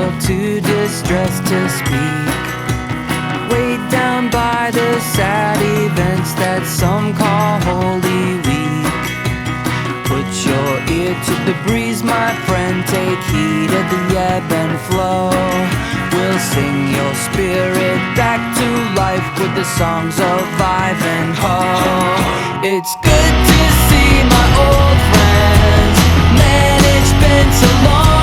world too distressed to speak, weighed down by the sad events that some call Holy Week. Put your ear to the breeze, my friend, take heed of the ebb and flow. We'll sing your spirit back to life with the songs of Ivanhoe. It's good to see my old friends. Man, it's been so long.